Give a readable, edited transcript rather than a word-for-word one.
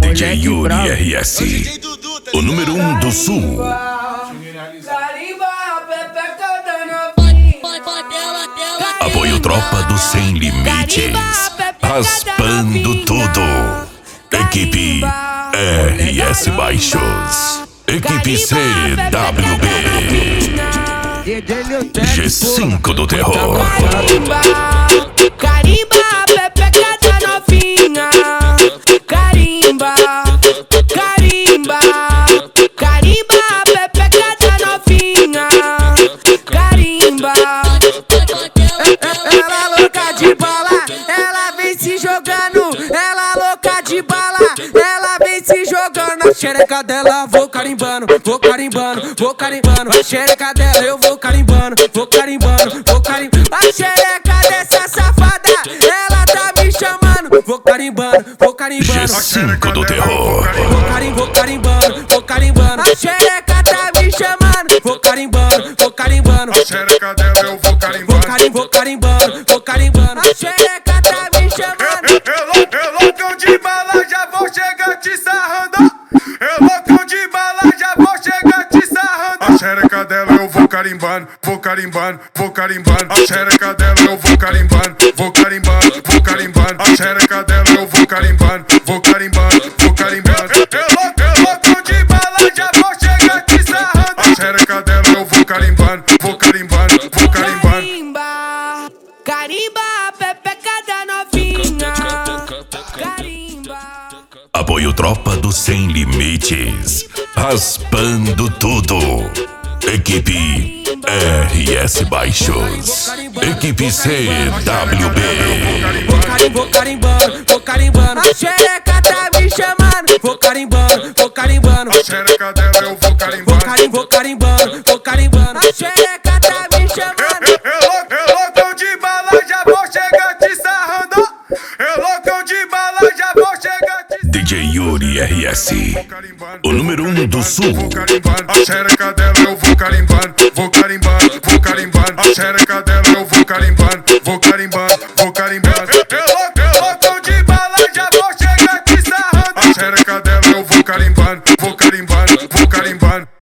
DJ Yuri RS, o número 1 do Sul. Apoio Tropa do Sem Limites, raspando tudo. Equipe RS Baixos, equipe CWB, G5 do Terror. Carimba, pepeca da novinha. Carimba, carimba, carimba, pepeca da novinha. Carimba. Ela louca de bala, ela vem se jogando. Ela louca de bala, ela vem se jogando. A xereca dela vou carimbando, vou carimbando, vou carimbando. A xereca dela eu vou carimbando, vou carimbando, vou carimbando. A xereca dessa safada, ela tá me chamando. Vou carimbando, vou carimbando. G5 do Terror. Vou carimbando, vou carimbando. A xereca tá me chamando. Vou carimbando, vou carimbando. A xereca dela eu vou carimbando. Vou carimbando, vou carimbando. A xereca tá me chamando. Eu loucão de bala, já vou chegar te sarrando. Eu loucão de bala, já vou chegar te sarrando. A xereca dela eu vou carimbando, vou carimbando, vou carimbando. A xereca dela eu vou carimbando, vou carimbando, vou carimbando. A xereca dela eu vou carimbando, vou carimbando, vou carimbando. Eu loucão de bala, já vou chegar te sarrando. A xereca dela eu vou carimbando, vou carimbando, vou carimbando. Carimba, carimba, pepeca da novinha. Carimba. Apoio Tropa do Sem Limites, raspando tudo. Equipe RS Baixos, equipe CWB. Vou carimbando, vou carimbando. A xereca tá me chamando. Vou carimbando, vou carimbando. A xereca dela eu vou carimbando. Vou carimbando, vou carimbando. A xereca tá me chamando. Eu loucão de bala, já vou chegar te sarrando. Eu loucão de bala, já vou chegar te sarrando. DJ Yuri RS, o número 1 do Sul. Vou carimbando, a xereca dela eu vou carimbando, vou carimbando, vou carimbando. A xereca dela eu vou carimbando, vou carimbando.